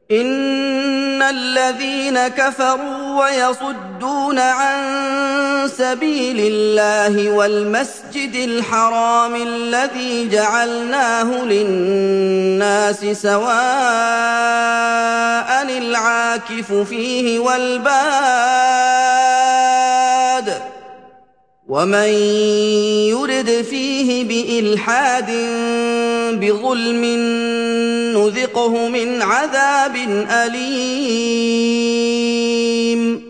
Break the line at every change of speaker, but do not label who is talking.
إِنَّ الَّذِينَ كَفَرُوا وَيَصُدُّونَ عَن سَبِيلِ اللَّهِ وَالْمَسْجِدِ الْحَرَامِ الَّذِي جَعَلْنَاهُ لِلنَّاسِ سَوَاءً الْعَاكِفُ فِيهِ وَالْبَادِ ۚ وَمَن يُرِدْ فِيهِ بِإِلْحَادٍ بِظُلْمٍ نُّذِقْهُ مِنْ عَذَابٍ أَلِيمٍ